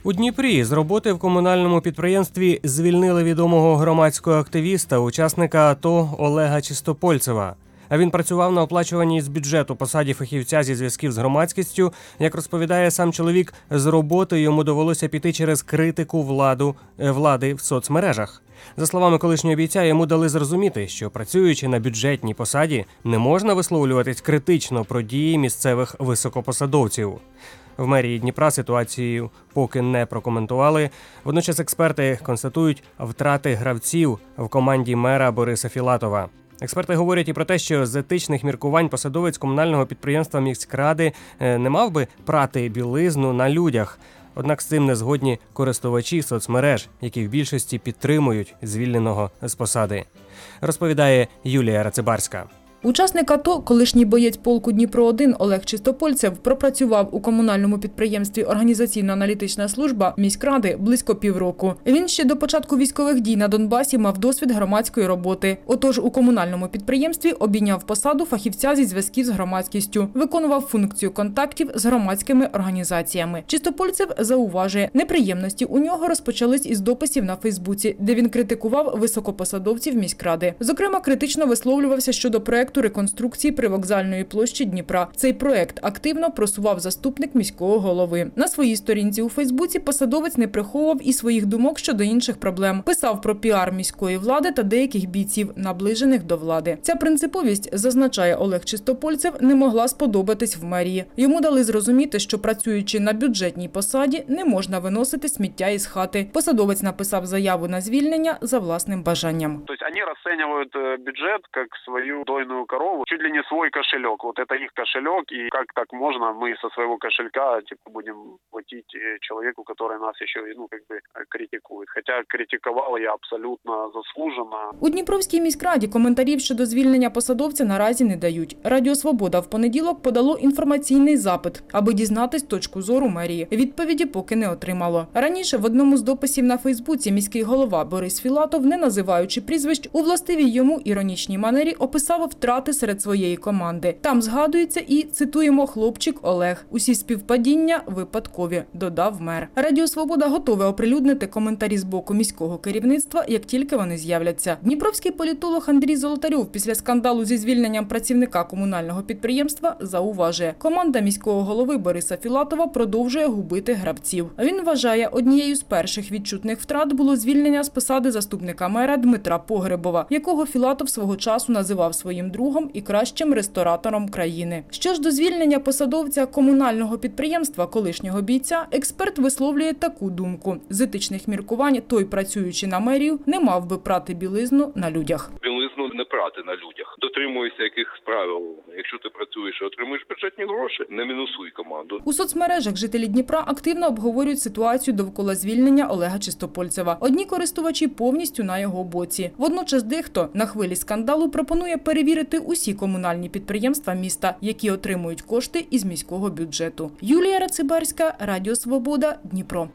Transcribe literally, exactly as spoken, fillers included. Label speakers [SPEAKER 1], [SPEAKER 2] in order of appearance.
[SPEAKER 1] У Дніпрі з роботи в комунальному підприємстві звільнили відомого громадського активіста, учасника АТО Олега Чистопольцева. А він працював на оплачуваній з бюджету посаді фахівця зі зв'язків з громадськістю. Як розповідає сам чоловік, з роботи йому довелося піти через критику владу, влади в соцмережах. За словами колишнього бійця, йому дали зрозуміти, що працюючи на бюджетній посаді, не можна висловлюватись критично про дії місцевих високопосадовців. В мерії Дніпра ситуацію поки не прокоментували. Водночас експерти констатують втрати гравців в команді мера Бориса Філатова. Експерти говорять і про те, що з етичних міркувань посадовець комунального підприємства міськради не мав би прати білизну на людях. Однак з цим не згодні користувачі соцмереж, які в більшості підтримують звільненого з посади. Розповідає Юлія Рацибарська.
[SPEAKER 2] Учасник АТО, колишній боєць полку Дніпро один Олег Чистопольцев пропрацював у комунальному підприємстві «Організаційно-аналітична служба» міськради близько півроку. Він ще до початку військових дій на Донбасі мав досвід громадської роботи. Отож, у комунальному підприємстві обійняв посаду фахівця зі зв'язків з громадськістю, виконував функцію контактів з громадськими організаціями. Чистопольцев зауважує, неприємності у нього розпочались із дописів на Фейсбуці, де він критикував високопосадовців міськради. Зокрема, критично висловлювався щодо проекту реконструкції привокзальної площі Дніпра. Цей проект активно просував заступник міського голови. На своїй сторінці у Фейсбуці посадовець не приховував і своїх думок щодо інших проблем. Писав про піар міської влади та деяких бійців, наближених до влади. Ця принциповість, зазначає Олег Чистопольцев, не могла сподобатись в мерії. Йому дали зрозуміти, що працюючи на бюджетній посаді, не можна виносити сміття із хати. Посадовець написав заяву на звільнення за власним бажанням.
[SPEAKER 3] Тобто вони розцінюють бюджет як свою дойну корову, чуть ли не свой кошелек. Вот это их кошелек, и как так можно, мы со своего кошелька типа будем платить человеку, который нас еще ну как бы критикует. Хотя критиковал я абсолютно заслуженно.
[SPEAKER 2] У Дніпровській міськраді коментарів щодо звільнення посадовця наразі не дають. Радіо Свобода в понеділок подало інформаційний запит, аби дізнатись точку зору мерії. Відповіді поки не отримало. Раніше в одному з дописів на Фейсбуці міський голова Борис Філатов, не називаючи прізвищ, у властивій йому іронічній манері описав втрати серед своєї команди. Там згадується і, цитуємо, хлопчик Олег. Усі співпадіння випадкові, додав мер. Радіо Свобода готове оприлюднити коментарі з боку міського керівництва, як тільки вони з'являться. Дніпровський політолог Андрій Золотарьов після скандалу зі звільненням працівника комунального підприємства зауважує, команда міського голови Бориса Філатова продовжує губити гравців. Він вважає, однією з перших відчутних втрат було звільнення з посади заступника мера Дмитра Погребова, якого Філатов свого часу називав своїм другом і кращим ресторатором країни. Що ж до звільнення посадовця комунального підприємства, колишнього бійця, експерт висловлює таку думку. З етичних міркувань той, працюючи на мерію, не мав би прати білизну на людях.
[SPEAKER 4] Білизну не прати на людях. Дотримуйся якихось правил. Якщо ти працюєш і отримуєш бюджетні гроші, не мінусуй команду.
[SPEAKER 2] У соцмережах жителі Дніпра активно обговорюють ситуацію довкола звільнення Олега Чистопольцева. Одні користувачі повністю на його боці. Водночас дехто на хвилі скандалу пропонує перевірити усі комунальні підприємства міста, які отримують кошти із міського бюджету. Юлія Рацибарська, Радіо Свобода, Дніпро.